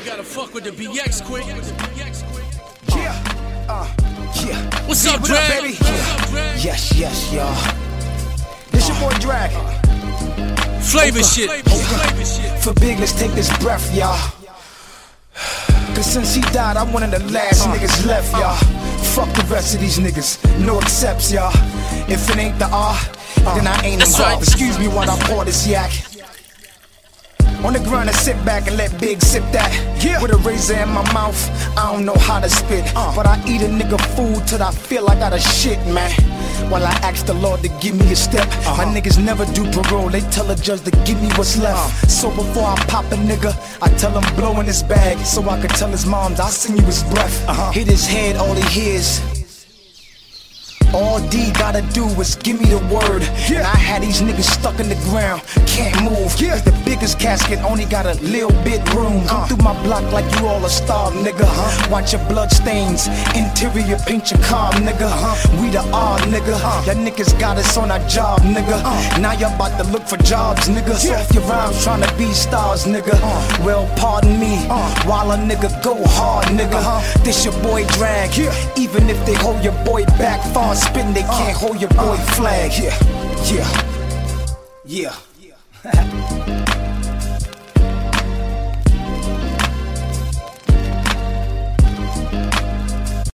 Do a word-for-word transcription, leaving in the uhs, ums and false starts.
gotta fuck with the B X quick. Yeah, uh, yeah. What's up, Drag? Baby? Yeah. Yes, yes, y'all. This your boy Drag. Flavor shit. Flavor shit. For big, let's take this breath, y'all. Cause since he died, I'm one of the last uh, niggas left, y'all. Fuck the rest of these niggas, no accepts, y'all. If it ain't the R, uh, then I ain't involved. Right. Excuse me while I pour this yak. On the ground, I sit back and let Big sip that. Yeah. With a razor in my mouth, I don't know how to spit. Uh. But I eat a nigga food till I feel I got a shit, man. While I ask the Lord to give me a step. Uh-huh. My niggas never do parole, they tell a judge to give me what's left. Uh. So before I pop a nigga, I tell him blow in his bag. So I could tell his moms I'll send you his breath. Uh-huh. Hit his head, all he hears. All D gotta do is give me the word. Yeah. And I had these niggas stuck in the ground, can't move. Yeah. The biggest casket only got a little bit room. Uh. Come through my block like you all a star, nigga. Uh. Watch your blood stains, interior paint your car, nigga. Uh. We the R, nigga. Uh. Y'all niggas got us on our job, nigga. Uh. Now y'all about to look for jobs, nigga. So yeah. If your rhymes tryna be stars, nigga, uh. well, pardon me, uh. while a nigga go hard, nigga. Uh-huh. This your boy Drag. Yeah. Even if they hold your boy back far, spin, they can't uh, hold your boy uh, flag. Yeah, yeah, yeah.